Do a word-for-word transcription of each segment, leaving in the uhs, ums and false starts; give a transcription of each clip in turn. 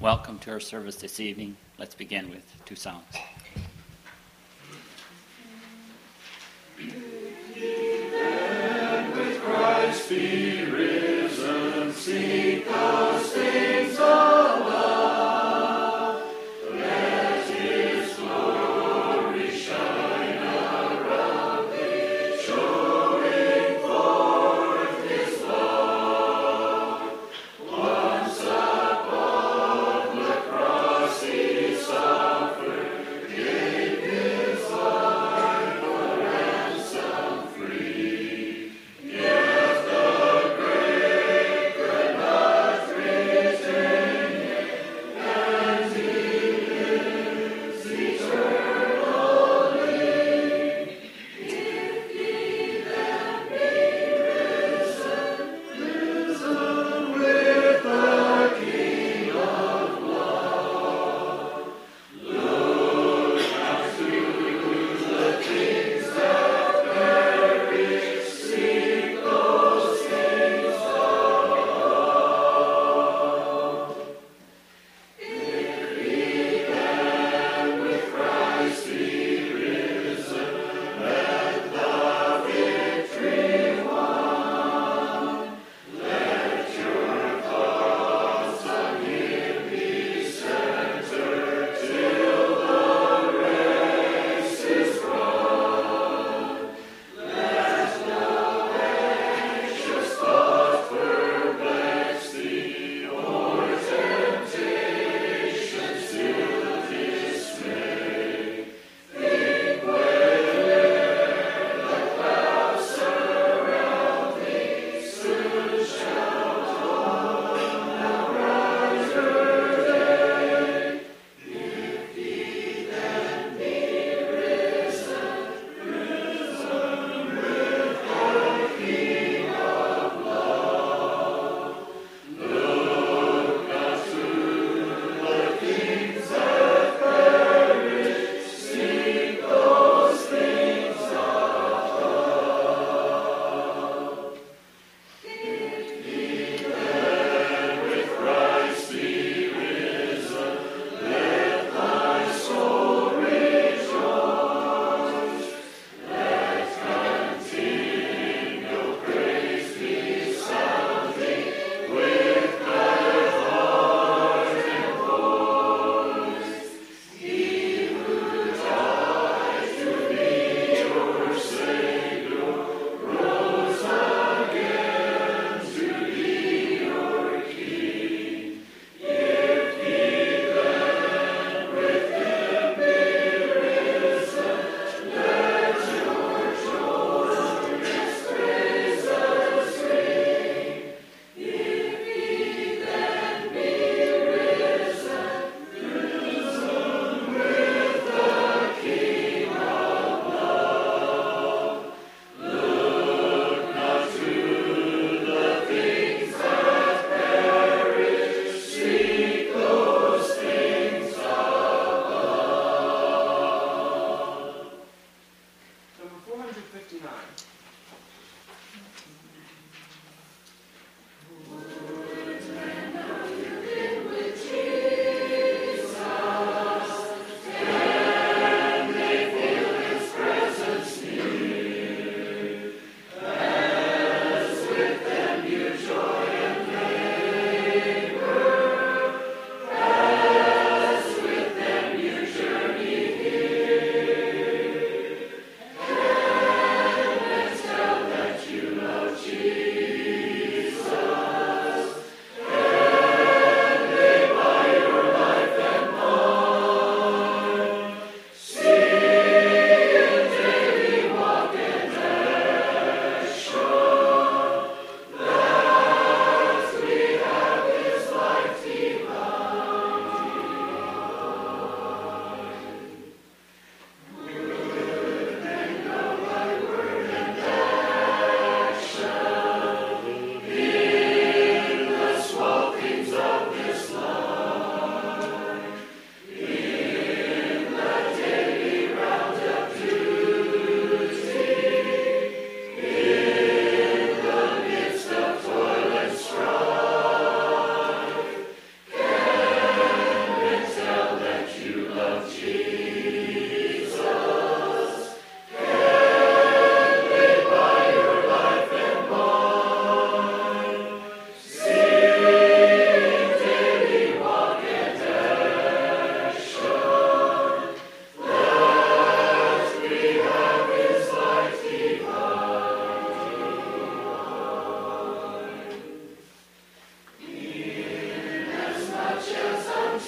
Welcome to our service this evening. Let's begin with two songs. And with Christ be risen, seek the saints above. Let his glory shine around thee, showing forth his love. Once upon the cross he suffered,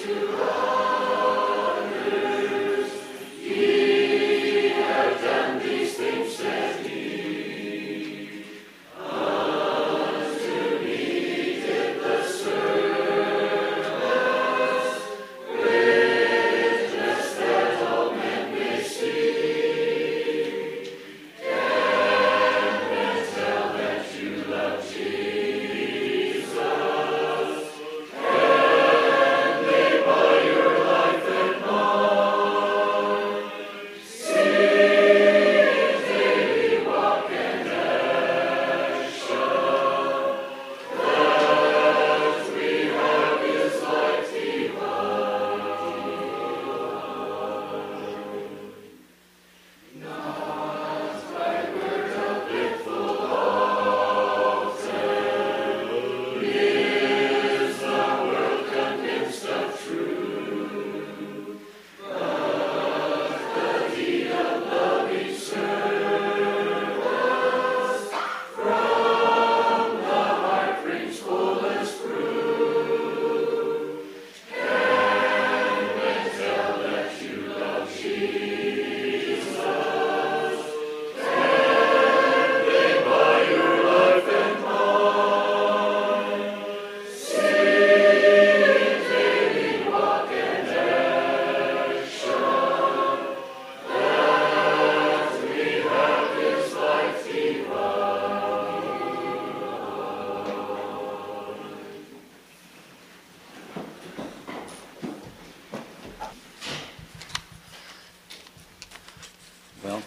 Well,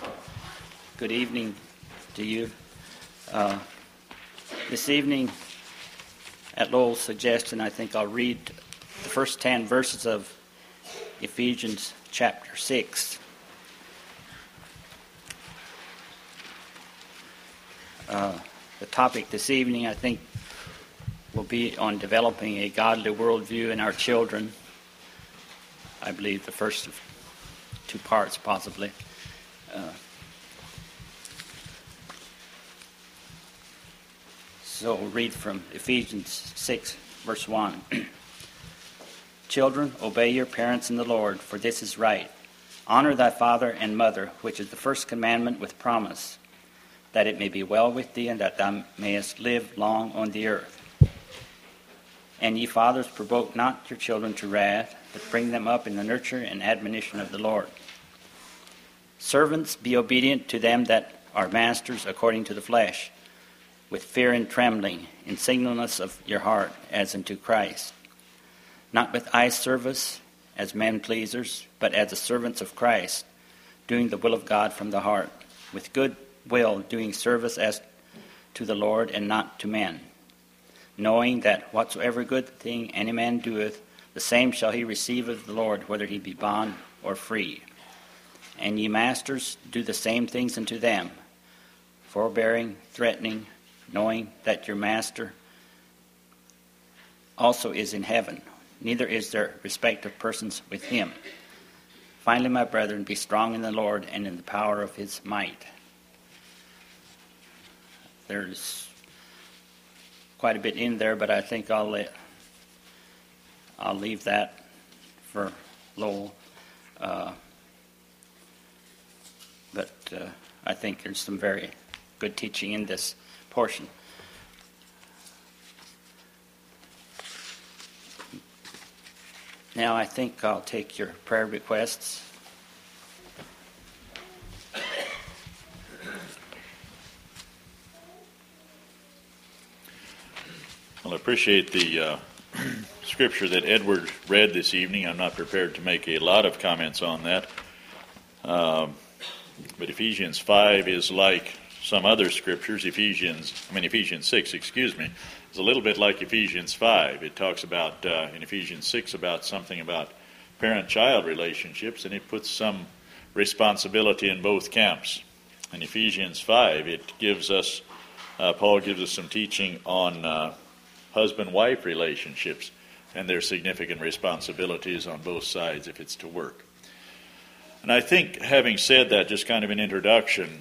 good evening to you. Uh, this evening, at Lowell's suggestion, I think I'll read the first ten verses of Ephesians chapter six. Uh, the topic this evening, I think, will be on developing a godly worldview in our children. I believe the first of two parts, possibly. Uh, so we'll read from Ephesians six, verse one. Children, obey your parents in the Lord, for this is right. Honor thy father and mother, which is the first commandment with promise, that it may be well with thee, and that thou mayest live long on the earth. And ye fathers, provoke not your children to wrath, but bring them up in the nurture and admonition of the Lord. Servants, be obedient to them that are masters according to the flesh, with fear and trembling, in singleness of your heart, as unto Christ. Not with eye service, as men pleasers, but as the servants of Christ, doing the will of God from the heart, with good will doing service as to the Lord and not to men, knowing that whatsoever good thing any man doeth, the same shall he receive of the Lord, whether he be bond or free. And ye masters, do the same things unto them, forbearing, threatening, knowing that your master also is in heaven, neither is there respect of persons with him. Finally, my brethren, be strong in the Lord and in the power of his might. There's quite a bit in there, but I think I'll let, I'll leave that for Lowell. Uh, but uh, I think there's some very good teaching in this portion. Now I think I'll take your prayer requests. Well, I appreciate the uh, scripture that Edward read this evening. I'm not prepared to make a lot of comments on that. Um, but Ephesians five is like some other scriptures. Ephesians, I mean Ephesians six, excuse me, is a little bit like Ephesians five. It talks about, uh, in Ephesians six, about something about parent-child relationships, and it puts some responsibility in both camps. In Ephesians five, it gives us, uh, Paul gives us some teaching on uh, husband-wife relationships, and their significant responsibilities on both sides if it's to work. And I think, having said that, just kind of an introduction,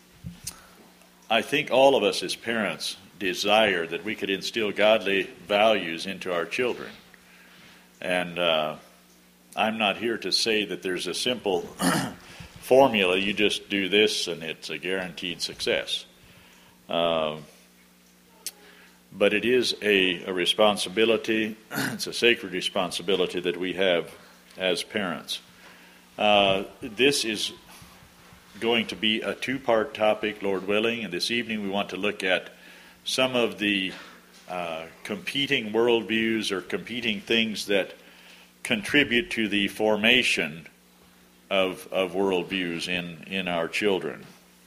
I think all of us as parents desire that we could instill godly values into our children. And uh, I'm not here to say that there's a simple formula. You just do this and it's a guaranteed success. Uh, but it is a, a responsibility. It's a sacred responsibility that we have as parents. Uh, this is going to be a two-part topic, Lord willing, and this evening we want to look at some of the uh, competing worldviews or competing things that contribute to the formation of, of worldviews in, in our children.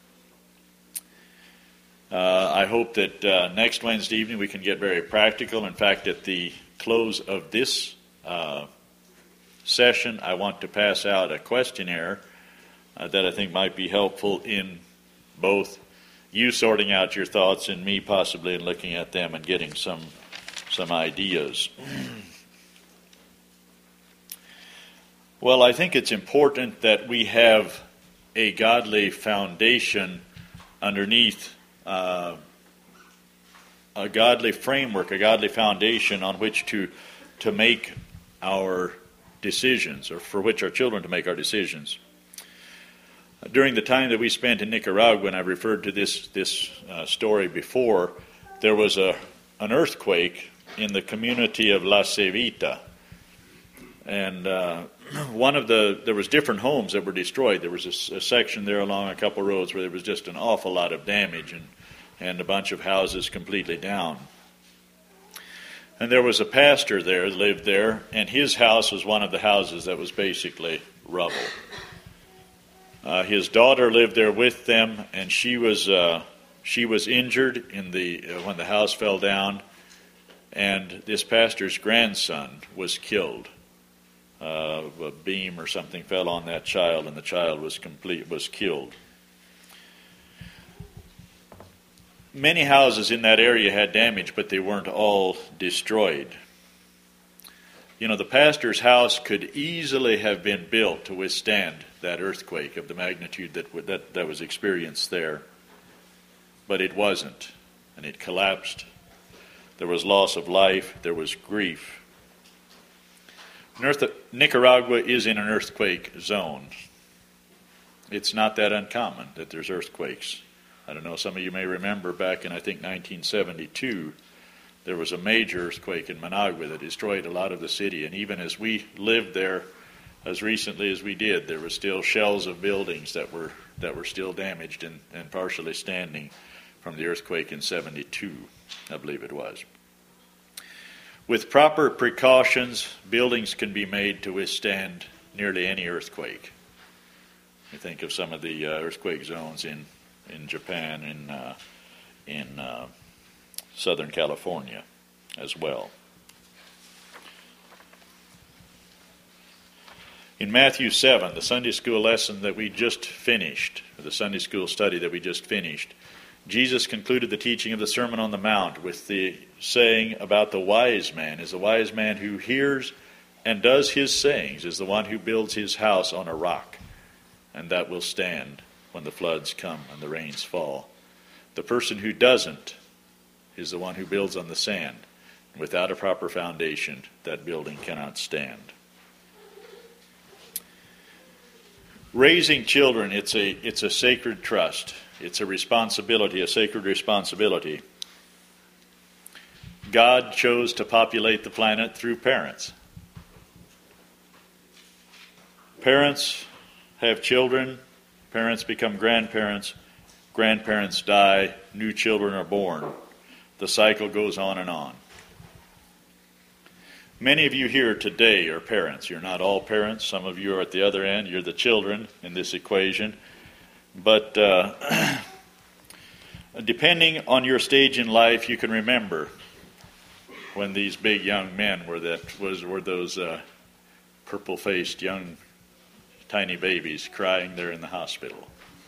Uh, I hope that uh, next Wednesday evening we can get very practical. In fact, at the close of this uh, session, I want to pass out a questionnaire uh, that I think might be helpful in both you sorting out your thoughts and me possibly in looking at them and getting some some ideas. Well, I think it's important that we have a godly foundation underneath uh, a godly framework, a godly foundation on which to to make our decisions, or for which our children to make our decisions. During the time that we spent in Nicaragua, and I referred to this this uh, story before, there was a an earthquake in the community of La Cevita, and uh, one of the there was different homes that were destroyed. There was a, a section there along a couple roads where there was just an awful lot of damage, and and a bunch of houses completely down. And there was a pastor there that lived there, and his house was one of the houses that was basically rubble. Uh, his daughter lived there with them, and she was uh, she was injured in the uh, when the house fell down, and this pastor's grandson was killed. Uh, a beam or something fell on that child, and the child was complete was killed. Many houses in that area had damage, but they weren't all destroyed. You know, the pastor's house could easily have been built to withstand that earthquake of the magnitude that that, that was experienced there. But it wasn't, and it collapsed. There was loss of life. There was grief. Nicaragua is in an earthquake zone. It's not that uncommon that there's earthquakes. I don't know, some of you may remember back in, I think, nineteen seventy-two, there was a major earthquake in Managua that destroyed a lot of the city. And even as we lived there, as recently as we did, there were still shells of buildings that were that were still damaged and, and partially standing from the earthquake in seventy-two, I believe it was. With proper precautions, buildings can be made to withstand nearly any earthquake. You think of some of the uh, earthquake zones in, in Japan, in, uh, in uh, Southern California as well. In Matthew seven, the Sunday school lesson that we just finished, or the Sunday school study that we just finished, Jesus concluded the teaching of the Sermon on the Mount with the saying about the wise man. Is the wise man who hears and does his sayings, is the one who builds his house on a rock, and that will stand when the floods come and the rains fall. The person who doesn't is the one who builds on the sand. Without a proper foundation, that building cannot stand. Raising children, it's a it's a sacred trust. It's a responsibility, a sacred responsibility. God chose to populate the planet through parents. Parents have children, parents become grandparents, grandparents die, new children are born. The cycle goes on and on. Many of you here today are parents. You're not all parents. Some of you are at the other end. You're the children in this equation. But uh, depending on your stage in life, you can remember when these big young men were that was were those uh, purple-faced young tiny babies crying there in the hospital.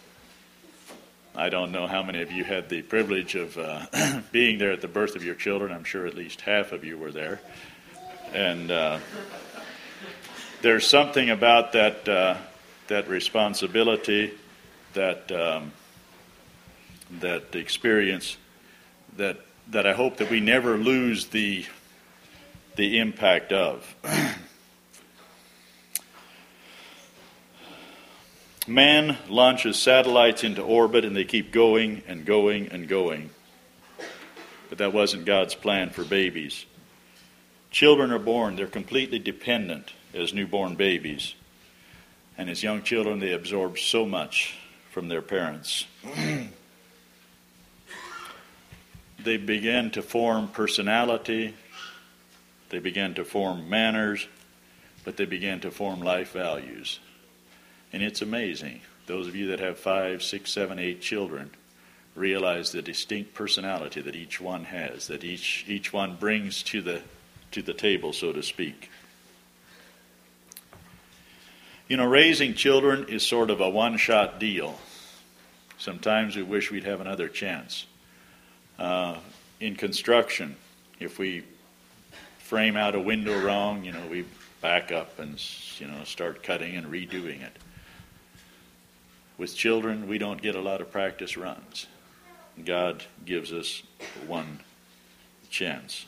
I don't know how many of you had the privilege of uh, being there at the birth of your children. I'm sure at least half of you were there. And uh, there's something about that uh, that responsibility, that um, that experience, that that I hope that we never lose the the impact of. Man launches satellites into orbit and they keep going and going and going. But that wasn't God's plan for babies. Children are born, they're completely dependent as newborn babies. And as young children, they absorb so much from their parents. They begin to form personality, they begin to form manners, but they begin to form life values. And it's amazing. Those of you that have five, six, seven, eight children realize the distinct personality that each one has, that each each one brings to the to the table, so to speak. You know, raising children is sort of a one-shot deal. Sometimes we wish we'd have another chance. Uh, in construction, if we frame out a window wrong, you know, we back up and, you know, start cutting and redoing it. With children, we don't get a lot of practice runs. God gives us one chance.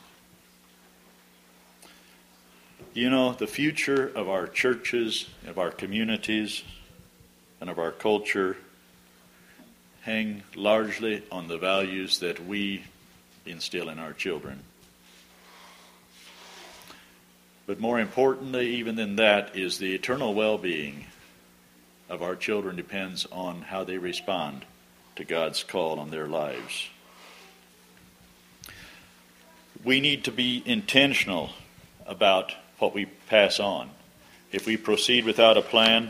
You know, the future of our churches, of our communities, and of our culture hang largely on the values that we instill in our children. But more importantly, even than that, is the eternal well-being of our children depends on how they respond to God's call on their lives. We need to be intentional about what we pass on. If we proceed without a plan,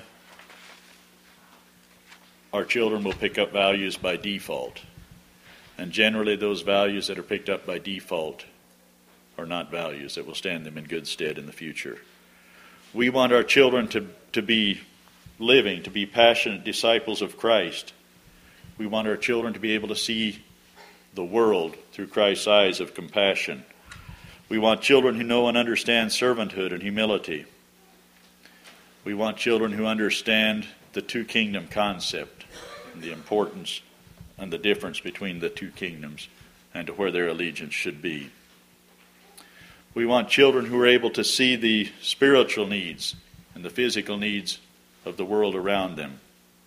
our children will pick up values by default. And generally those values that are picked up by default are not values that will stand them in good stead in the future. We want our children to, to be living, to be passionate disciples of Christ. We want our children to be able to see the world through Christ's eyes of compassion. We want children who know and understand servanthood and humility. We want children who understand the two-kingdom concept and the importance and the difference between the two kingdoms and to where their allegiance should be. We want children who are able to see the spiritual needs and the physical needs of the world around them.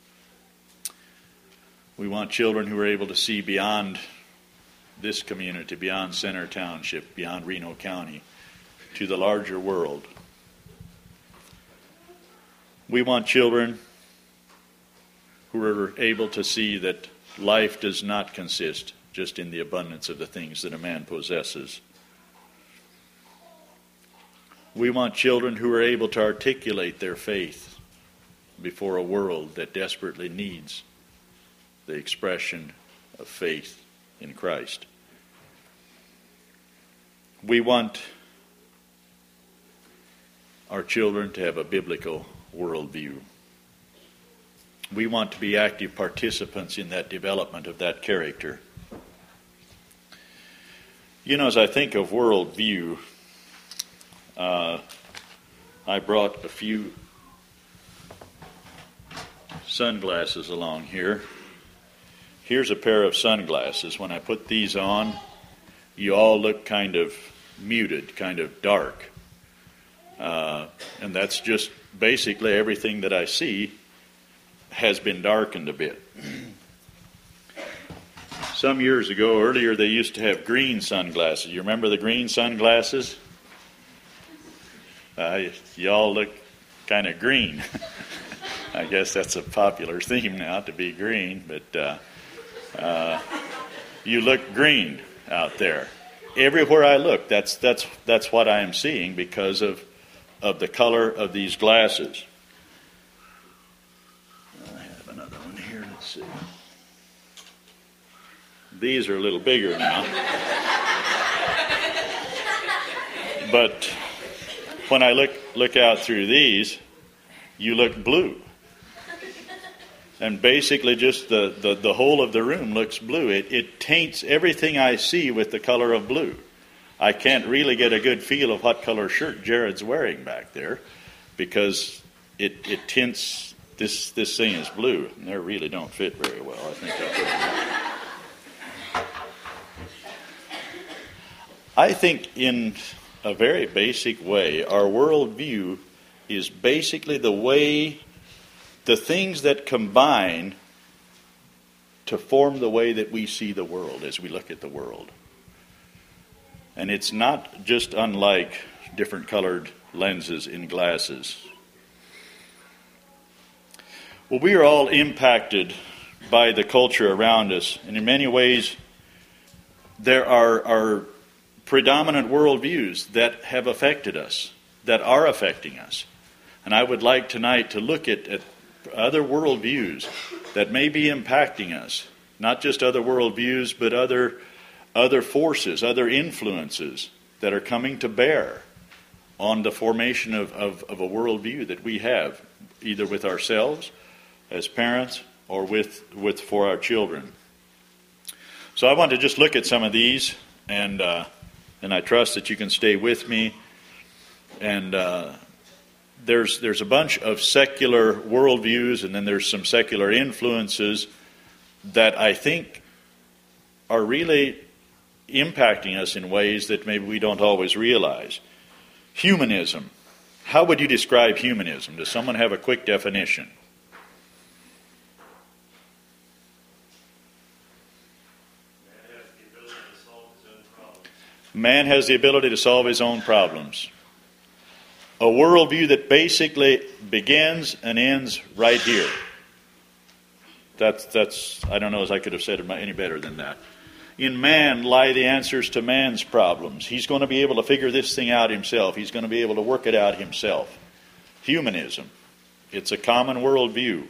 We want children who are able to see beyond this community, beyond Center Township, beyond Reno County, to the larger world. We want children who are able to see that life does not consist just in the abundance of the things that a man possesses. We want children who are able to articulate their faith before a world that desperately needs the expression of faith in Christ. We want our children to have a biblical worldview. We want to be active participants in that development of that character. You know, as I think of worldview, uh, I brought a few sunglasses along here. Here's a pair of sunglasses. When I put these on, you all look kind of muted, kind of dark. Uh, and that's just basically everything that I see has been darkened a bit. Some years ago, earlier, they used to have green sunglasses. You remember the green sunglasses? Uh, y'all look kind of green. I guess that's a popular theme now, to be green, but uh, uh, you look green out there. Everywhere I look, that's that's that's what I am seeing because of of the color of these glasses. I have another one here. Let's see. These are a little bigger now. But when I look look out through these, you look blue. And basically just the, the, the whole of the room looks blue. It, it taints everything I see with the color of blue. I can't really get a good feel of what color shirt Jared's wearing back there because it, it tints, this, this thing is blue. And they really don't fit very well. I think I'll put it back. I think in a very basic way, our worldview is basically the way the things that combine to form the way that we see the world as we look at the world. And it's not just unlike different colored lenses in glasses. Well, we are all impacted by the culture around us, and in many ways there are, are predominant worldviews that have affected us, that are affecting us. And I would like tonight to look at, at other worldviews that may be impacting us. Not just other worldviews, but other, other forces, other influences that are coming to bear on the formation of, of, of a worldview that we have, either with ourselves as parents or with, with for our children. So I want to just look at some of these, and uh, and I trust that you can stay with me. And uh, there's there's a bunch of secular worldviews, and then there's some secular influences that I think are really impacting us in ways that maybe we don't always realize. Humanism. How would you describe humanism? Does someone have a quick definition? Man has the ability to solve his own problems. A worldview that basically begins and ends right here. That's, that's I don't know as I could have said it any better than that. In man lie the answers to man's problems. He's going to be able to figure this thing out himself. He's going to be able to work it out himself. Humanism. It's a common worldview.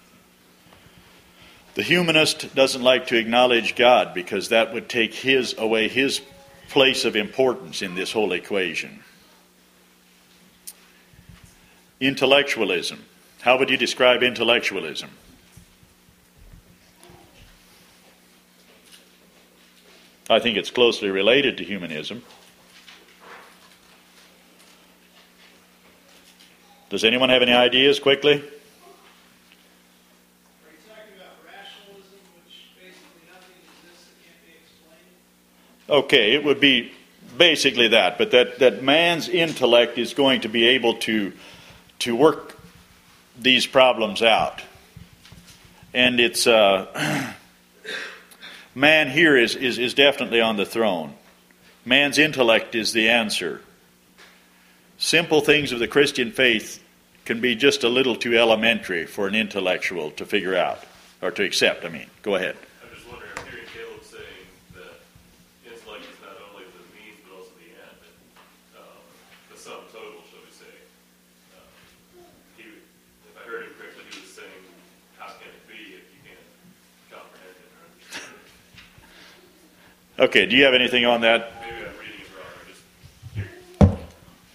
The humanist doesn't like to acknowledge God because that would take his away his place of importance in this whole equation. Intellectualism. How would you describe intellectualism? I think it's closely related to humanism. Does anyone have any ideas quickly? Are you talking about rationalism, which basically nothing exists that can't be explained? Okay, it would be basically that, but that, that man's intellect is going to be able to, to work these problems out. And it's... Uh, Man here is, is, is definitely on the throne. Man's intellect is the answer. Simple things of the Christian faith can be just a little too elementary for an intellectual to figure out, or to accept, I mean. Go ahead. I'm just wondering, I'm hearing Caleb saying that intellect is not only the means, but also the end, and, um, the sum total, shall we say. Uh, he, if I heard him correctly, he was saying, how can it be if you can't comprehend it or understand it? Okay, do you have anything on that? Maybe I'm reading it wrong. I'm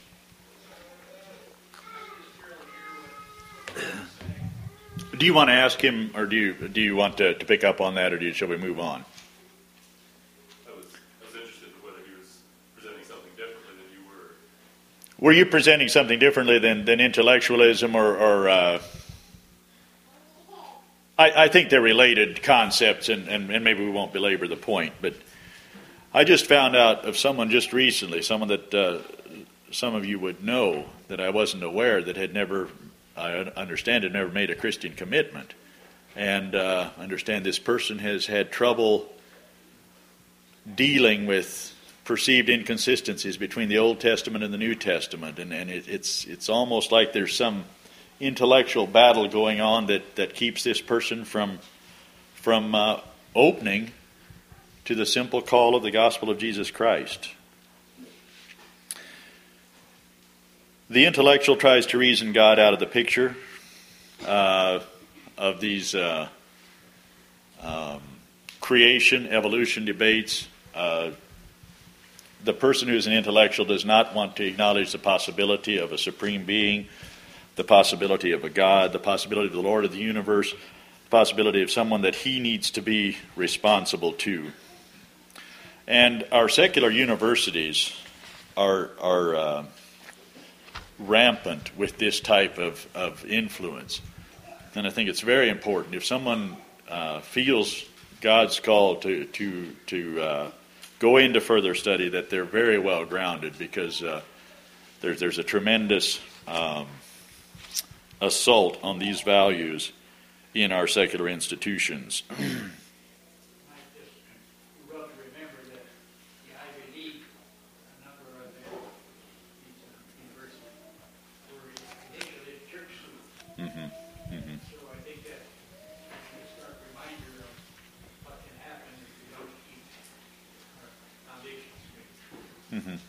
just Do you want to ask him, or do you do you want to, to pick up on that, or do you, shall we move on? I was, I was interested in whether he was presenting something differently than you were. Were you presenting something differently than, than intellectualism, or... or uh, I, I think they're related concepts, and, and, and maybe we won't belabor the point, but I just found out of someone just recently, someone that uh, some of you would know that I wasn't aware, that had never, I understand, had never made a Christian commitment. And uh, I understand this person has had trouble dealing with perceived inconsistencies between the Old Testament and the New Testament. And, and it, it's it's almost like there's some intellectual battle going on that, that keeps this person from, from uh, opening to the simple call of the gospel of Jesus Christ. The intellectual tries to reason God out of the picture uh, of these uh, um, creation, evolution debates. Uh, the person who is an intellectual does not want to acknowledge the possibility of a supreme being, the possibility of a God, the possibility of the Lord of the universe, the possibility of someone that he needs to be responsible to. And our secular universities are are uh, rampant with this type of, of influence. And I think it's very important. If someone uh, feels God's call to to to uh, go into further study, that they're very well grounded, because uh, there's there's a tremendous um, assault on these values in our secular institutions. I just grew up to remember that the Ivy League, a number of them, these uh, universities, were initially church schools. Mm-hmm. Mm-hmm. So I think that is a stark reminder of what can happen if we don't keep our foundations straight. Mm-hmm.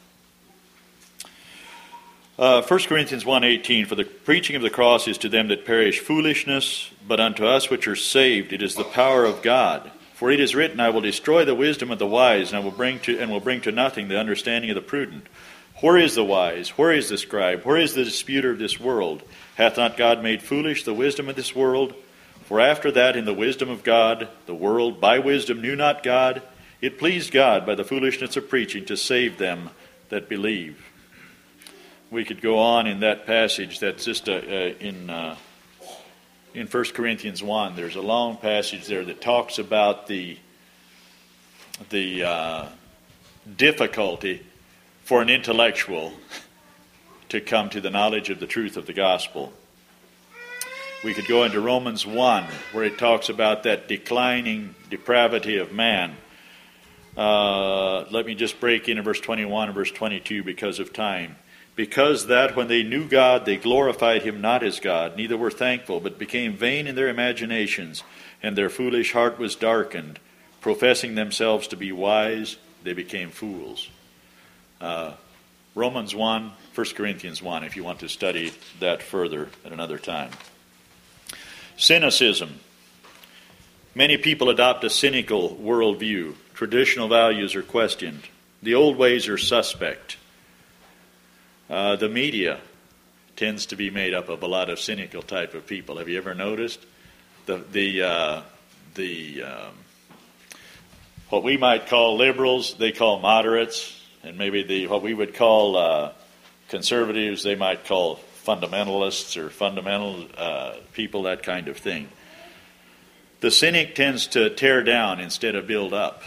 Uh, First Corinthians one eighteen, for the preaching of the cross is to them that perish foolishness, but unto us which are saved it is the power of God. For it is written, I will destroy the wisdom of the wise, and I will bring to and will bring to nothing the understanding of the prudent. Where is the wise? Where is the scribe? Where is the disputer of this world? Hath not God made foolish the wisdom of this world? For after that in the wisdom of God, the world by wisdom knew not God. It pleased God by the foolishness of preaching to save them that believe. We could go on in that passage. That's just a, a, in uh, in First Corinthians one. There's a long passage there that talks about the the uh, difficulty for an intellectual to come to the knowledge of the truth of the gospel. We could go into Romans one, where it talks about that declining depravity of man. Uh, let me just break into verse twenty-one and verse twenty-two because of time. Because that when they knew God, they glorified him not as God, neither were thankful, but became vain in their imaginations, and their foolish heart was darkened. Professing themselves to be wise, they became fools. Uh, Romans one, First Corinthians one, if you want to study that further at another time. Cynicism. Many people adopt a cynical worldview. Traditional values are questioned. The old ways are suspect. Uh, the media tends to be made up of a lot of cynical type of people. Have you ever noticed? The the uh, the um, what we might call liberals, they call moderates, and maybe the what we would call uh, conservatives, they might call fundamentalists or fundamental uh, people, that kind of thing. The cynic tends to tear down instead of build up.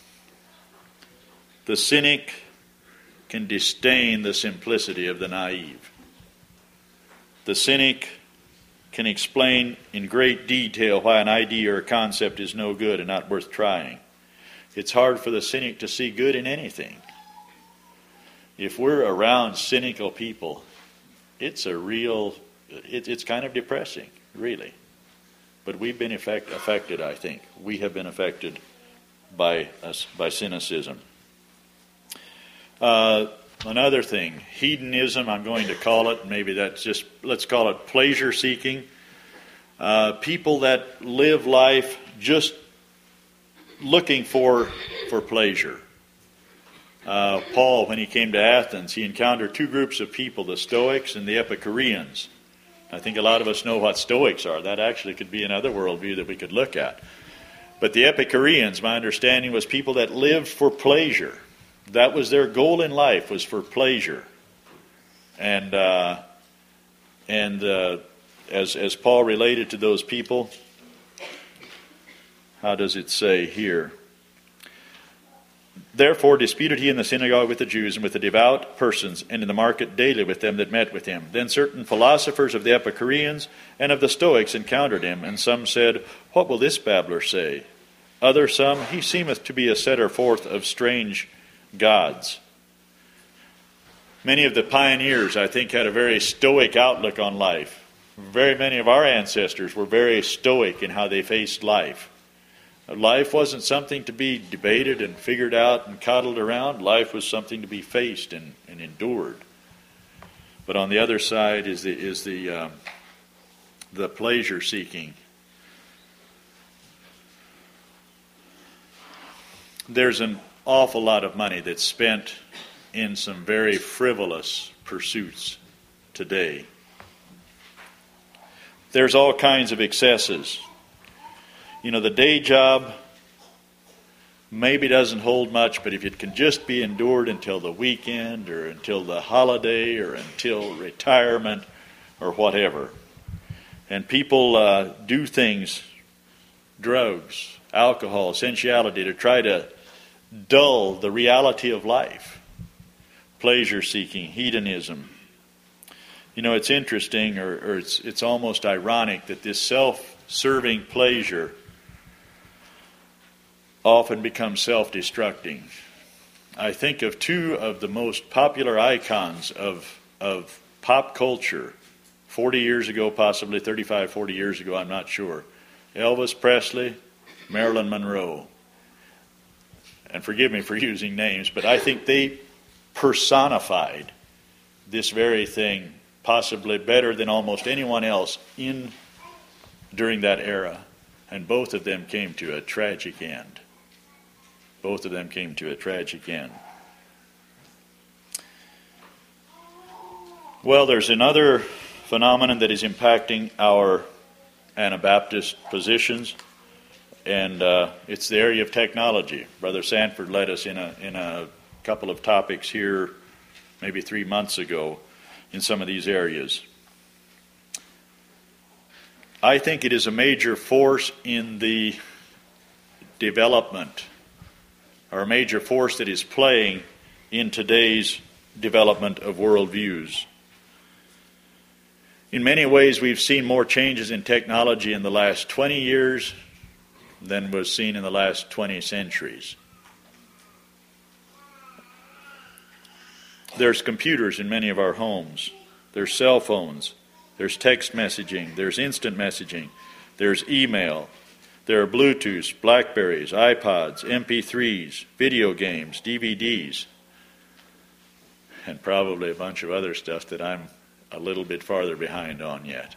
The cynic can disdain the simplicity of the naive. The cynic can explain in great detail why an idea or a concept is no good and not worth trying. It's hard for the cynic to see good in anything. If we're around cynical people, it's a real, it, it's kind of depressing, really. But we've been effect, affected, I think. We have been affected by us, by cynicism. Uh, another thing, hedonism, I'm going to call it, maybe that's just, let's call it pleasure seeking. Uh, people that live life just looking for, for pleasure. Uh, Paul, when he came to Athens, he encountered two groups of people, the Stoics and the Epicureans. I think a lot of us know what Stoics are. That actually could be another worldview that we could look at. But the Epicureans, my understanding, was people that lived for pleasure. That was their goal in life, was for pleasure. And uh, and uh, as as Paul related to those people, how does it say here? Therefore disputed he in the synagogue with the Jews and with the devout persons, and in the market daily with them that met with him. Then certain philosophers of the Epicureans and of the Stoics encountered him, and some said, What will this babbler say? Other some, He seemeth to be a setter forth of strange gods. Many of the pioneers, I think, had a very stoic outlook on life. Very many of our ancestors were very stoic in how they faced life. Life wasn't something to be debated and figured out and coddled around. Life was something to be faced and, and endured. But on the other side is the is the um, the pleasure seeking. There's an awful lot of money that's spent in some very frivolous pursuits today. There's all kinds of excesses. You know, the day job maybe doesn't hold much, but if it can just be endured until the weekend or until the holiday or until retirement or whatever. And people uh, do things, drugs, alcohol, sensuality, to try to dull the reality of life. Pleasure seeking, hedonism. You know, it's interesting, or, or it's it's almost ironic that this self-serving pleasure often becomes self-destructing. I think of two of the most popular icons of of pop culture, forty years ago, possibly thirty-five, forty years ago, I'm not sure. Elvis Presley, Marilyn Monroe. And forgive me for using names, but I think they personified this very thing possibly better than almost anyone else in during that era. And both of them came to a tragic end. Both of them came to a tragic end. Well, there's another phenomenon that is impacting our Anabaptist positions, and uh, it's the area of technology. Brother Sanford led us in a in a couple of topics here, maybe three months ago, in some of these areas. I think it is a major force in the development, or a major force that is playing in today's development of worldviews. In many ways, we've seen more changes in technology in the last twenty years than was seen in the last twenty centuries. There's computers in many of our homes. There's cell phones. There's text messaging. There's instant messaging. There's email. There are Bluetooths, Blackberries, iPods, M P threes, video games, D V Ds, and probably a bunch of other stuff that I'm a little bit farther behind on yet.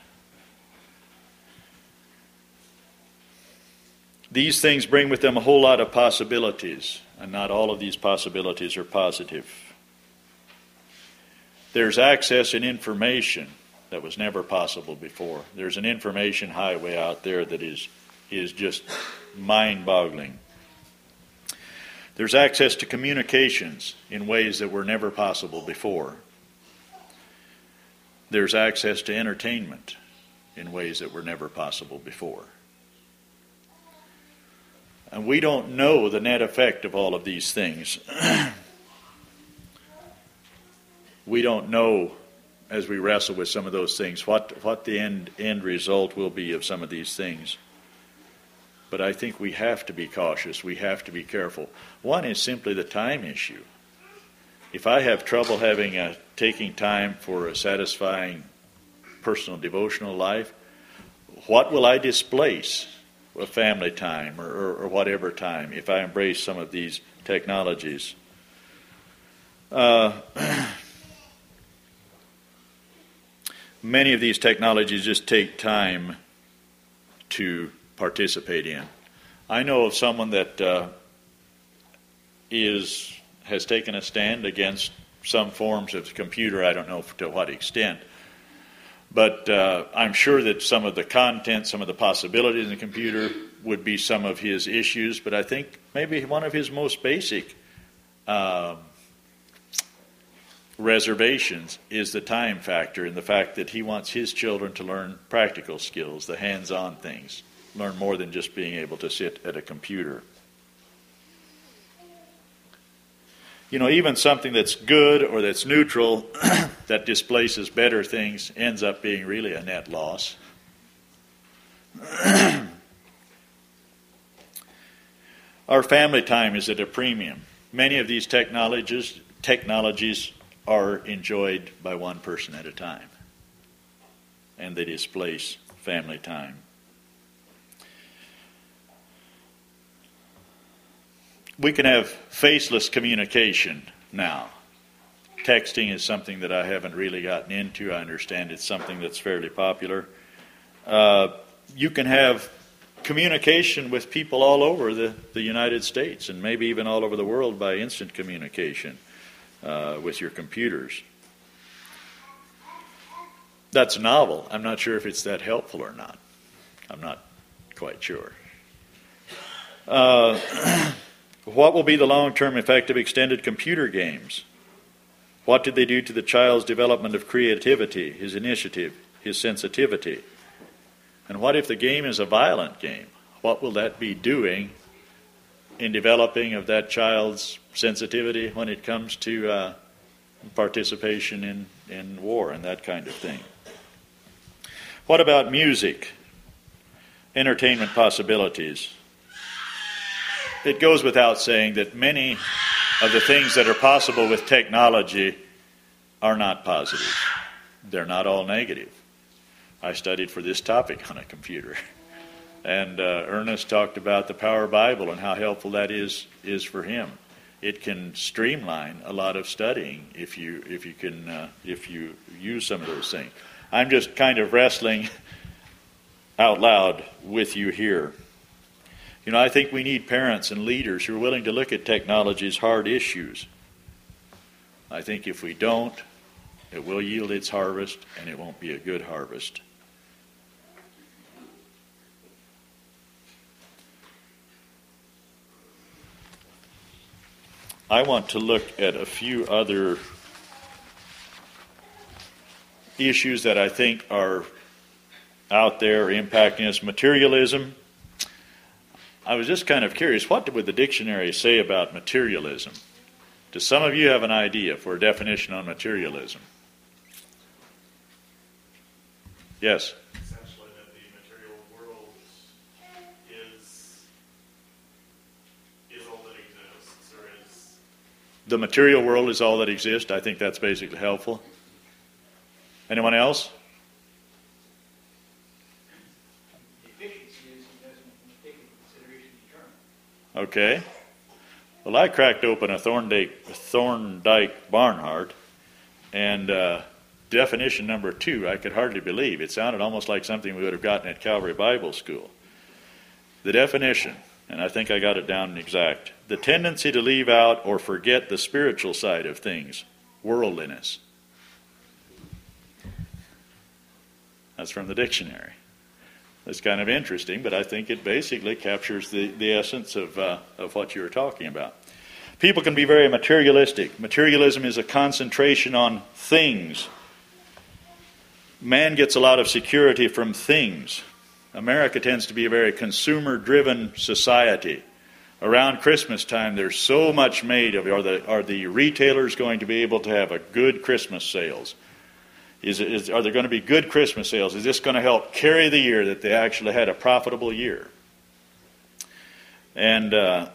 These things bring with them a whole lot of possibilities, and not all of these possibilities are positive. There's access and information that was never possible before. There's an information highway out there that is is just mind-boggling. There's access to communications in ways that were never possible before. There's access to entertainment in ways that were never possible before. And we don't know the net effect of all of these things. We don't know, as we wrestle with some of those things, what, what the end, end result will be of some of these things. But I think we have to be cautious. We have to be careful. One is simply the time issue. If I have trouble having a, taking time for a satisfying personal devotional life, what will I displace? A family time or, or, or whatever time if I embrace some of these technologies. Uh, many of these technologies just take time to participate in. I know of someone that uh, is has taken a stand against some forms of computer. I don't know to what extent. But uh, I'm sure that some of the content, some of the possibilities in the computer would be some of his issues. But I think maybe one of his most basic uh, reservations is the time factor, and the fact that he wants his children to learn practical skills, the hands-on things, learn more than just being able to sit at a computer. You know, even something that's good or that's neutral that displaces better things ends up being really a net loss. Our family time is at a premium. Many of these technologies technologies are enjoyed by one person at a time, and they displace family time. We can have faceless communication now. Texting is something that I haven't really gotten into. I understand it's something that's fairly popular. Uh, you can have communication with people all over the, the United States and maybe even all over the world by instant communication uh, with your computers. That's novel. I'm not sure if it's that helpful or not. I'm not quite sure. Uh, What will be the long-term effect of extended computer games? What did they do to the child's development of creativity, his initiative, his sensitivity? And what if the game is a violent game? What will that be doing in developing of that child's sensitivity when it comes to uh, participation in, in war and that kind of thing. What about music? Entertainment possibilities. It goes without saying that many of the things that are possible with technology are not positive. They're not all negative. I studied for this topic on a computer. And uh, Ernest talked about the Power Bible and how helpful that is is for him. It can streamline a lot of studying if you if you can uh, if you use some of those things. I'm just kind of wrestling out loud with you here. You know, I think we need parents and leaders who are willing to look at technology's hard issues. I think if we don't, it will yield its harvest, and it won't be a good harvest. I want to look at a few other issues that I think are out there impacting us. Materialism. I was just kind of curious, what would the dictionary say about materialism? Do some of you have an idea for a definition on materialism? Yes? Essentially that the material world is, is all that exists, or is... The material world is all that exists. I think that's basically helpful. Anyone else? Okay. Well, I cracked open a Thorndike, Thorndike Barnhart, and uh, definition number two, I could hardly believe. It sounded almost like something we would have gotten at Calvary Bible School. The definition, and I think I got it down exact, the tendency to leave out or forget the spiritual side of things, worldliness. That's from the dictionary. It's kind of interesting, but I think it basically captures the, the essence of uh, of what you were talking about. People can be very materialistic. Materialism is a concentration on things. Man gets a lot of security from things. America tends to be a very consumer-driven society. Around Christmas time, there's so much made of it. Are the, are the retailers going to be able to have a good Christmas sales? Is, is, are there going to be good Christmas sales? Is this going to help carry the year that they actually had a profitable year? And uh,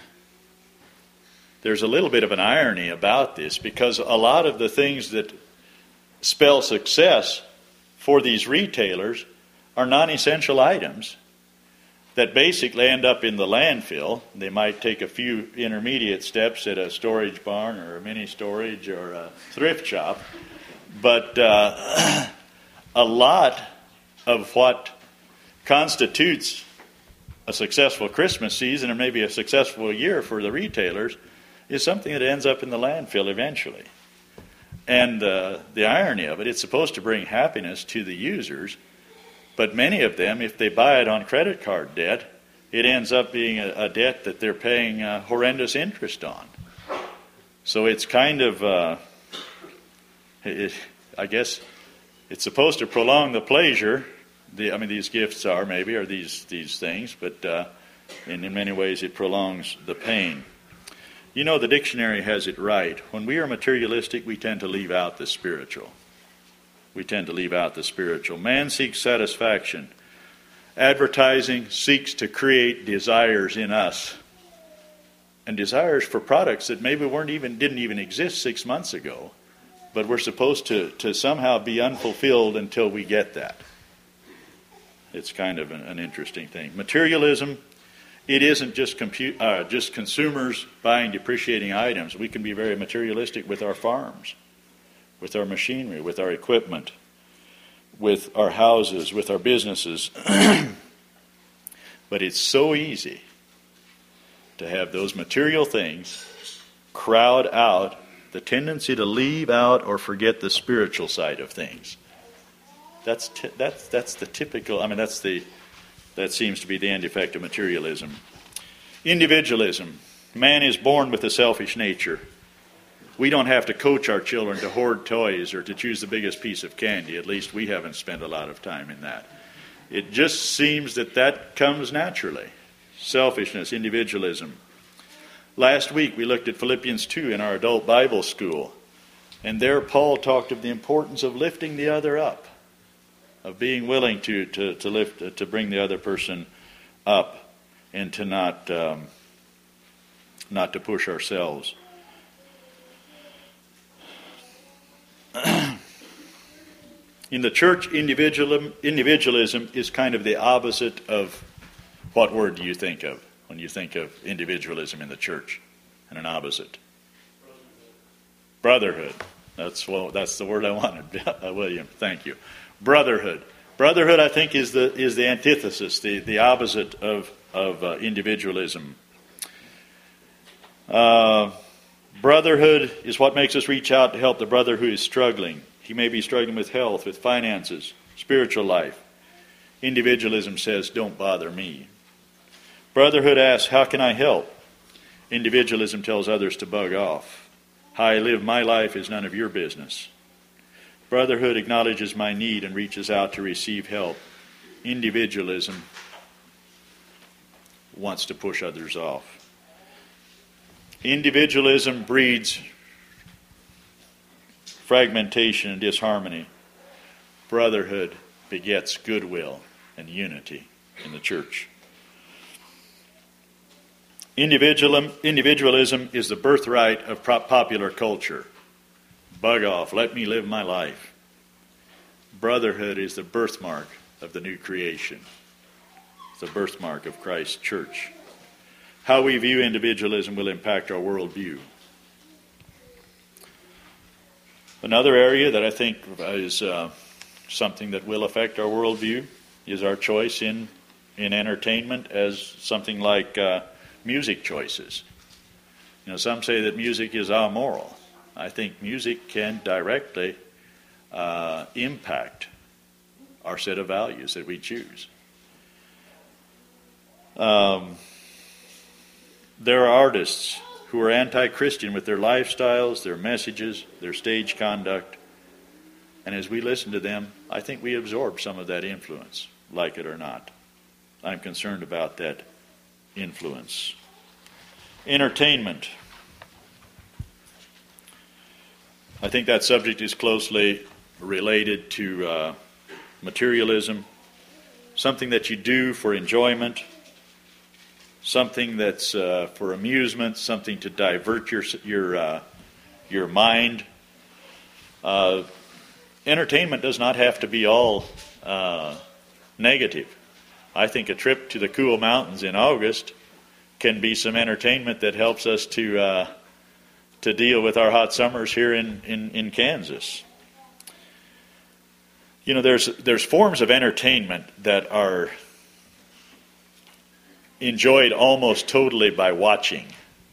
there's a little bit of an irony about this, because a lot of the things that spell success for these retailers are non-essential items that basically end up in the landfill. They might take a few intermediate steps at a storage barn or a mini storage or a thrift shop. But uh, a lot of what constitutes a successful Christmas season, or maybe a successful year for the retailers, is something that ends up in the landfill eventually. And uh, the irony of it, it's supposed to bring happiness to the users, but many of them, if they buy it on credit card debt, it ends up being a, a debt that they're paying uh, horrendous interest on. So it's kind of... Uh, It, I guess it's supposed to prolong the pleasure. The, I mean, these gifts are maybe, or these these things, but uh, in, in many ways it prolongs the pain. You know, the dictionary has it right. When we are materialistic, we tend to leave out the spiritual. We tend to leave out the spiritual. Man seeks satisfaction. Advertising seeks to create desires in us, and desires for products that maybe weren't even didn't even exist six months ago. But we're supposed to, to somehow be unfulfilled until we get that. It's kind of an, an interesting thing. Materialism, it isn't just compu- uh, just consumers buying depreciating items. We can be very materialistic with our farms, with our machinery, with our equipment, with our houses, with our businesses. But it's so easy to have those material things crowd out the tendency to leave out or forget the spiritual side of things. That's t- that's that's the typical. I mean, that's the that seems to be the end effect of materialism. Individualism. Man is born with a selfish nature. We don't have to coach our children to hoard toys or to choose the biggest piece of candy. At least we haven't spent a lot of time in that. It just seems that that comes naturally. Selfishness, individualism. Last week we looked at Philippians two in our adult Bible school. And there Paul talked of the importance of lifting the other up, of being willing to, to, to lift, to bring the other person up, and to not, um, not to push ourselves. In the church, individualism, individualism is kind of the opposite of what word do you think of when you think of individualism in the church? And an opposite. Brotherhood. That's well, that's the word I wanted, William. Thank you. Brotherhood. Brotherhood, I think, is the is the antithesis, the, the opposite of of uh, individualism. Uh, brotherhood is what makes us reach out to help the brother who is struggling. He may be struggling with health, with finances, spiritual life. Individualism says, don't bother me. Brotherhood asks, how can I help? Individualism tells others to bug off. How I live my life is none of your business. Brotherhood acknowledges my need and reaches out to receive help. Individualism wants to push others off. Individualism breeds fragmentation and disharmony. Brotherhood begets goodwill and unity in the church. Individualism, individualism is the birthright of popular culture. Bug off, let me live my life. Brotherhood is the birthmark of the new creation. It's the birthmark of Christ's church. How we view individualism will impact our worldview. Another area that I think is uh, something that will affect our worldview is our choice in, in entertainment as something like uh, music choices. You know, some say that music is amoral. I think music can directly uh, impact our set of values that we choose. Um, there are artists who are anti-Christian with their lifestyles, their messages, their stage conduct. And as we listen to them, I think we absorb some of that influence, like it or not. I'm concerned about that influence. Entertainment. I think that subject is closely related to uh, materialism, something that you do for enjoyment, something that's uh, for amusement, something to divert your your uh, your mind. Uh, entertainment does not have to be all uh, negative. I think a trip to the cool mountains in August can be some entertainment that helps us to uh, to deal with our hot summers here in, in, in Kansas. You know, there's there's forms of entertainment that are enjoyed almost totally by watching.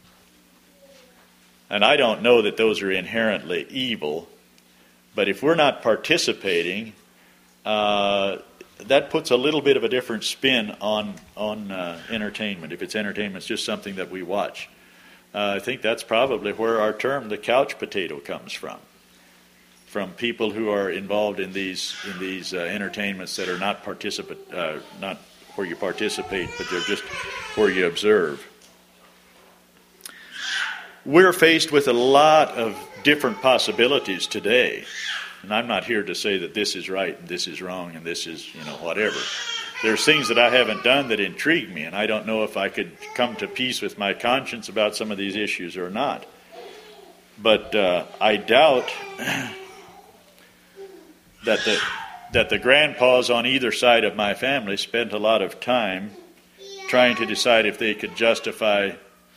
And I don't know that those are inherently evil, but if we're not participating, uh, that puts a little bit of a different spin on on uh, entertainment. If it's entertainment, it's just something that we watch. Uh, I think that's probably where our term, the couch potato, comes from. From people who are involved in these in these uh, entertainments that are not participate, uh, not where you participate, but they're just where you observe. We're faced with a lot of different possibilities today. And I'm not here to say that this is right and this is wrong and this is, you know, whatever. There's things that I haven't done that intrigue me, and I don't know if I could come to peace with my conscience about some of these issues or not. But uh, I doubt that the that the grandpas on either side of my family spent a lot of time trying to decide if they could justify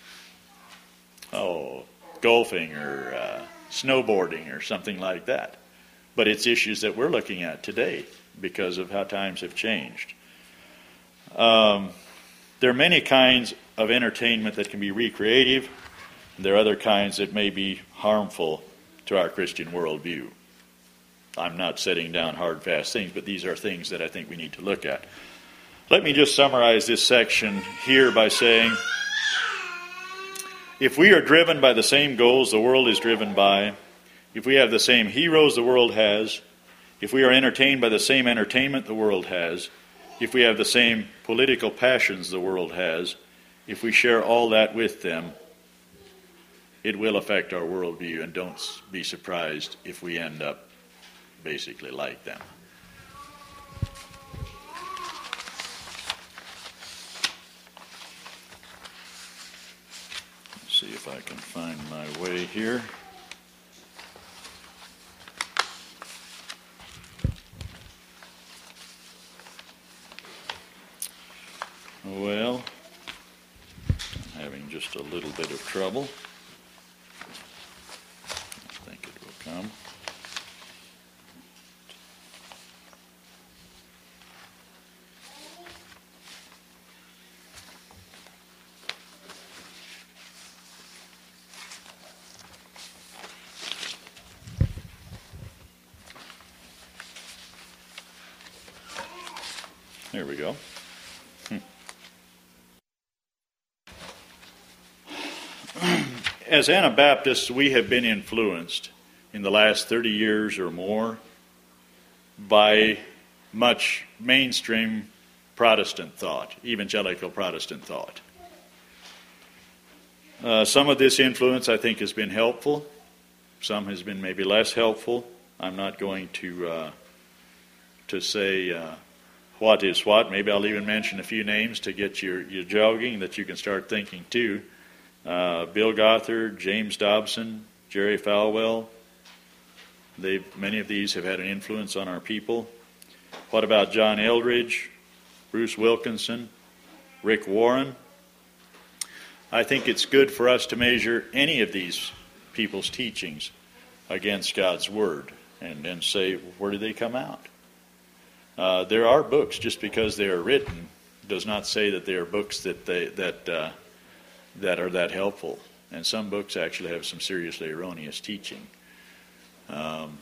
oh, golfing or uh, snowboarding or something like that. But it's issues that we're looking at today because of how times have changed. Um, there are many kinds of entertainment that can be recreative. There are other kinds that may be harmful to our Christian worldview. I'm not setting down hard, fast things, but these are things that I think we need to look at. Let me just summarize this section here by saying, if we are driven by the same goals the world is driven by, if we have the same heroes the world has, if we are entertained by the same entertainment the world has, if we have the same political passions the world has, if we share all that with them, it will affect our worldview, and don't be surprised if we end up basically like them. Let's see if I can find my way here. Well, I'm having just a little bit of trouble. I think it will come. There we go. As Anabaptists, we have been influenced in the last thirty years or more by much mainstream Protestant thought, evangelical Protestant thought. Uh, some of this influence, I think, has been helpful. Some has been maybe less helpful. I'm not going to uh, to say uh, what is what. Maybe I'll even mention a few names to get your, your jogging that you can start thinking too. Uh, Bill Gothard, James Dobson, Jerry Falwell. They've, many of these have had an influence on our people. What about John Eldridge, Bruce Wilkinson, Rick Warren? I think it's good for us to measure any of these people's teachings against God's Word and then say, where do they come out? Uh, there are books, just because they are written does not say that they are books that they that uh, that are that helpful. And some books actually have some seriously erroneous teaching. Um,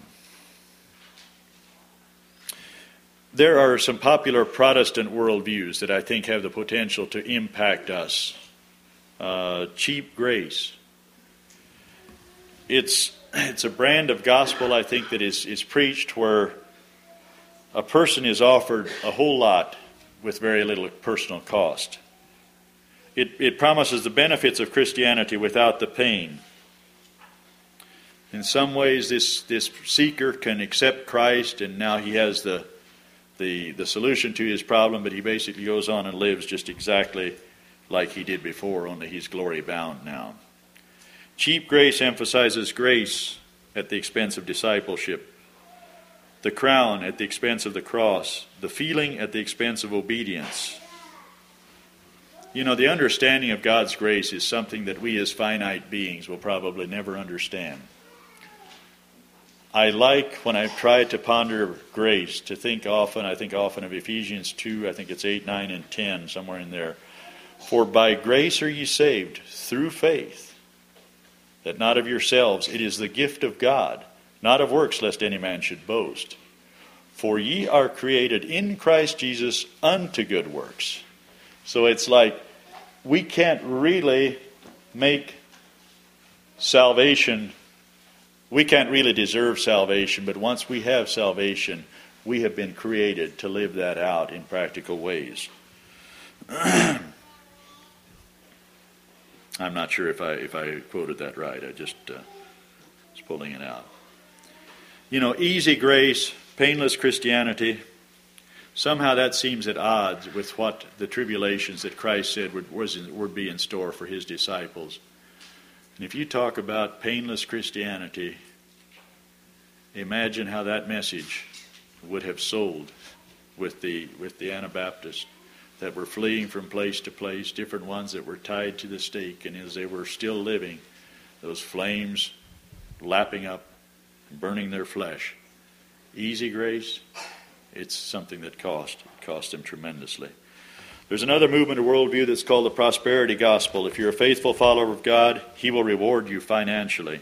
there are some popular Protestant worldviews that I think have the potential to impact us. Uh, cheap grace. It's it's a brand of gospel, I think, that is, is preached where a person is offered a whole lot with very little personal cost. It, it promises the benefits of Christianity without the pain. In some ways, this, this seeker can accept Christ, and now he has the, the, the solution to his problem, but he basically goes on and lives just exactly like he did before, only he's glory bound now. Cheap grace emphasizes grace at the expense of discipleship, the crown at the expense of the cross, the feeling at the expense of obedience. You know, the understanding of God's grace is something that we as finite beings will probably never understand. I like, when I've tried to ponder grace, to think often, I think often of Ephesians two, I think it's eight, nine, and ten, somewhere in there. For by grace are ye saved, through faith, that not of yourselves, it is the gift of God, not of works, lest any man should boast. For ye are created in Christ Jesus unto good works. So it's like we can't really make salvation, we can't really deserve salvation, but once we have salvation, we have been created to live that out in practical ways. I'm not sure if I if I quoted that right. I just uh, was pulling it out. You know, easy grace, painless Christianity, somehow that seems at odds with what the tribulations that Christ said would, was in, would be in store for his disciples. And if you talk about painless Christianity, imagine how that message would have sold with the with the Anabaptists that were fleeing from place to place, different ones that were tied to the stake, and as they were still living, those flames lapping up and burning their flesh. Easy grace, it's something that cost. It cost them tremendously. There's another movement of worldview that's called the prosperity gospel. If you're a faithful follower of God, he will reward you financially.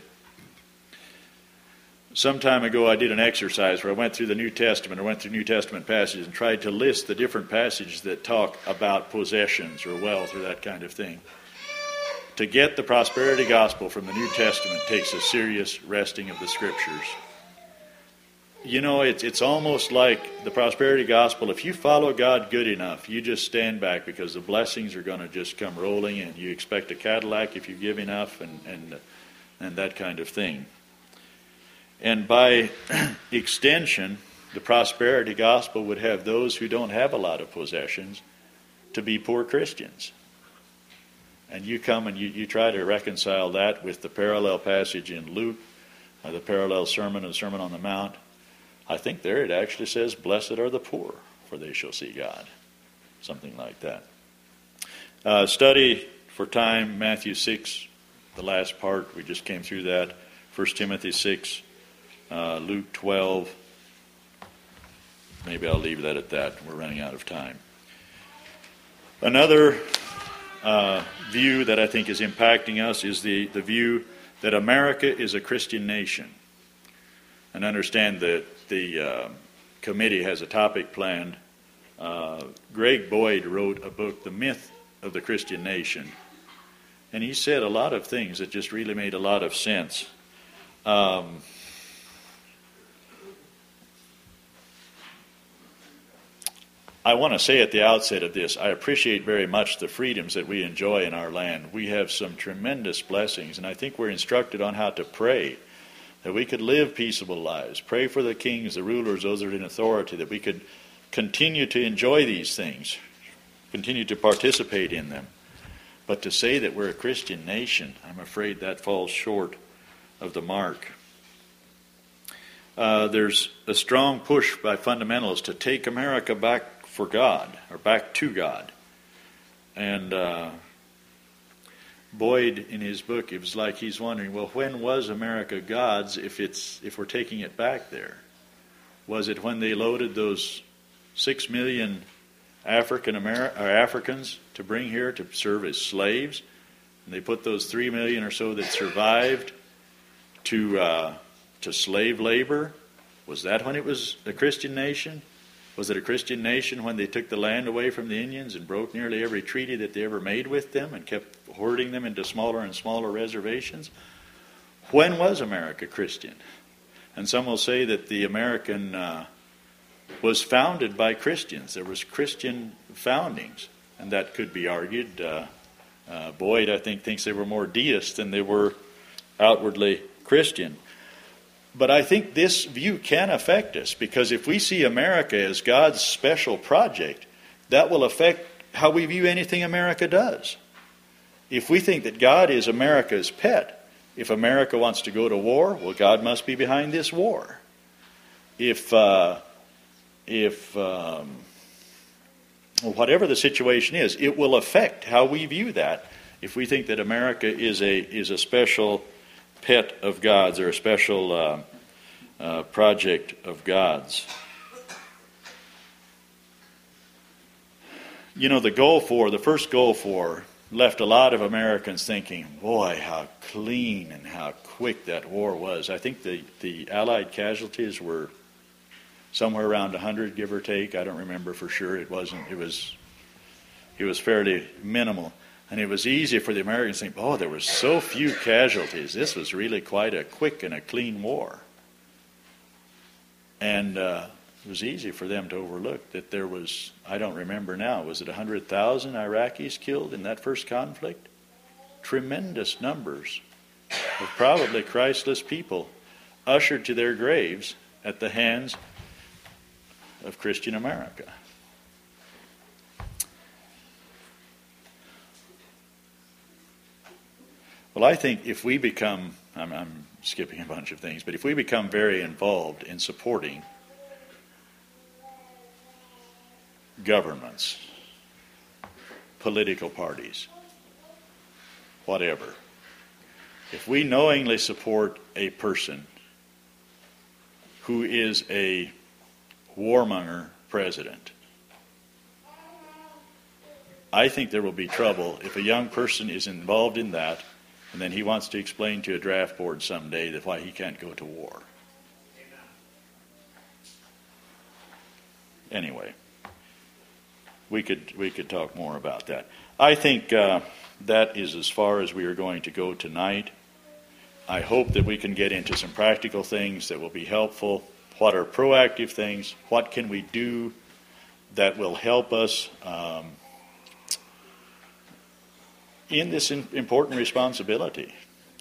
Some time ago I did an exercise where I went through the New Testament, or went through New Testament passages and tried to list the different passages that talk about possessions or wealth or that kind of thing. To get the prosperity gospel from the New Testament takes a serious wresting of the Scriptures. You know, it's it's almost like the prosperity gospel. If you follow God good enough, you just stand back because the blessings are going to just come rolling in. You expect a Cadillac if you give enough, and, and and that kind of thing. And by extension, the prosperity gospel would have those who don't have a lot of possessions to be poor Christians. And you come and you, you try to reconcile that with the parallel passage in Luke, uh, the parallel sermon of the Sermon on the Mount. I think there it actually says, blessed are the poor, for they shall see God. Something like that. Uh, study for time, Matthew six, the last part, we just came through that. First Timothy six, uh, Luke twelve. Maybe I'll leave that at that. We're running out of time. Another uh, view that I think is impacting us is the, the view that America is a Christian nation. And understand that the uh, committee has a topic planned. Uh, Greg Boyd wrote a book, The Myth of the Christian Nation. And he said a lot of things that just really made a lot of sense. Um, I want to say at the outset of this, I appreciate very much the freedoms that we enjoy in our land. We have some tremendous blessings, and I think we're instructed on how to pray, that we could live peaceable lives. Pray for the kings, the rulers, those that are in authority, that we could continue to enjoy these things, continue to participate in them. But to say that we're a Christian nation, I'm afraid that falls short of the mark. Uh, there's a strong push by fundamentalists to take America back for God, or back to God. And uh, Boyd, in his book, it was like he's wondering, well, when was America God's if it's if we're taking it back there? Was it when they loaded those six million African Amer- or Africans to bring here to serve as slaves, and they put those three million or so that survived to uh, to slave labor? Was that when it was a Christian nation? Was it a Christian nation when they took the land away from the Indians and broke nearly every treaty that they ever made with them and kept hoarding them into smaller and smaller reservations? When was America Christian? And some will say that the American uh, was founded by Christians. There was Christian foundings, and that could be argued. Uh, uh, Boyd, I think, thinks they were more deist than they were outwardly Christian. But I think this view can affect us, because if we see America as God's special project, that will affect how we view anything America does. If we think that God is America's pet, if America wants to go to war, well, God must be behind this war. If, uh, if um, well, whatever the situation is, it will affect how we view that. If we think that America is a is a special pet of God's, or a special uh, uh, project of God's. You know, the Gulf War, the first Gulf War, left a lot of Americans thinking, boy, how clean and how quick that war was. I think the, the Allied casualties were somewhere around one hundred, give or take. I don't remember for sure. It wasn't. It was. It was fairly minimal. And it was easy for the Americans to think, oh, there were so few casualties. This was really quite a quick and a clean war. And uh, it was easy for them to overlook that there was, I don't remember now, was it one hundred thousand Iraqis killed in that first conflict? Tremendous numbers of probably Christless people ushered to their graves at the hands of Christian America. Well, I think if we become, I'm, I'm skipping a bunch of things, but if we become very involved in supporting governments, political parties, whatever, if we knowingly support a person who is a warmonger president, I think there will be trouble if a young person is involved in that and then he wants to explain to a draft board someday that why he can't go to war. Anyway, we could we could talk more about that. I think uh, that is as far as we are going to go tonight. I hope that we can get into some practical things that will be helpful. What are proactive things? What can we do that will help us um, in this in, important responsibility?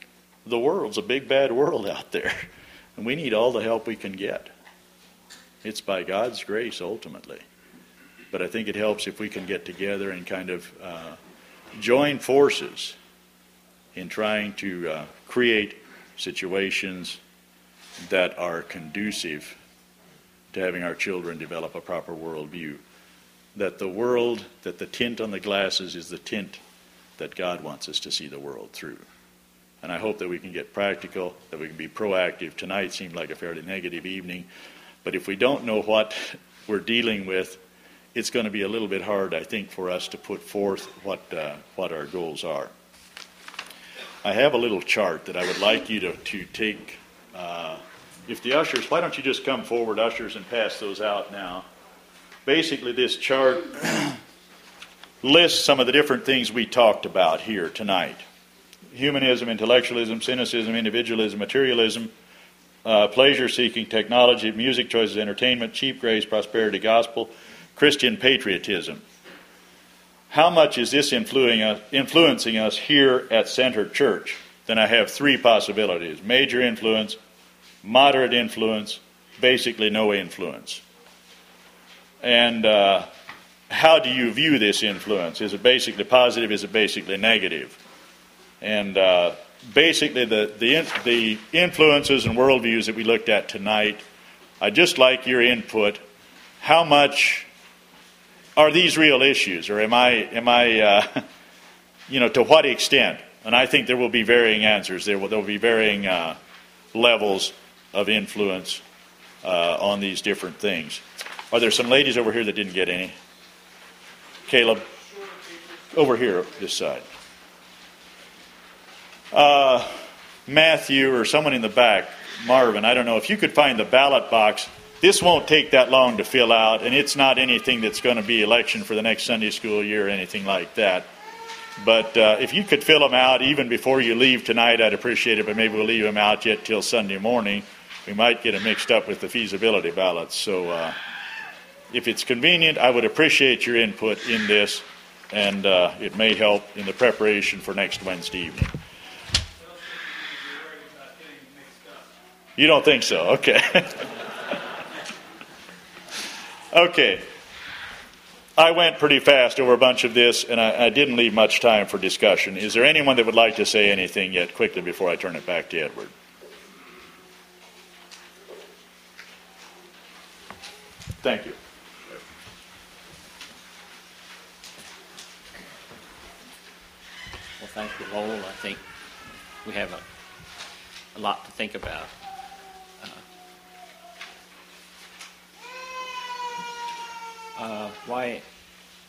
the world's a big bad world out there, and we need all the help we can get. It's by God's grace ultimately. But I think it helps if we can get together and kind of uh, join forces in trying to uh, create situations that are conducive to having our children develop a proper worldview. That the world, that the tint on the glasses is the tint that God wants us to see the world through. And I hope that we can get practical, that we can be proactive. Tonight seemed like a fairly negative evening, but if we don't know what we're dealing with, it's going to be a little bit hard, I think, for us to put forth what uh, what our goals are. I have a little chart that I would like you to, to take. Uh, if the ushers, why don't you just come forward, ushers, and pass those out now. Basically, this chart lists some of the different things we talked about here tonight. Humanism, intellectualism, cynicism, individualism, materialism, uh, pleasure-seeking, technology, music choices, entertainment, cheap grace, prosperity, gospel, Christian patriotism. How much is this influencing us here at Center Church? Then I have three possibilities. Major influence, moderate influence, basically no influence. And uh, how do you view this influence? Is it basically positive? Is it basically negative? And uh, basically the, the, the influences and worldviews that we looked at tonight, I'd just like your input. How much are these real issues? Or am I, am I uh, you know, to what extent? And I think there will be varying answers. There will, there will be varying uh, levels of influence uh, on these different things. Are there some ladies over here that didn't get any? Caleb? Over here, this side. Uh, Matthew or someone in the back, Marvin, I don't know. If you could find the ballot box, this won't take that long to fill out, and it's not anything that's going to be election for the next Sunday school year or anything like that. But uh, if you could fill them out even before you leave tonight, I'd appreciate it, but maybe we'll leave them out yet till Sunday morning. We might get them mixed up with the feasibility ballots. So uh, if it's convenient, I would appreciate your input in this, and uh, it may help in the preparation for next Wednesday evening. You don't think so? Okay. Okay. I went pretty fast over a bunch of this, and I, I didn't leave much time for discussion. Is there anyone that would like to say anything yet quickly before I turn it back to Edward? Thank you. Well, thank you, Lowell. I think we have a, a lot to think about. Uh, uh, why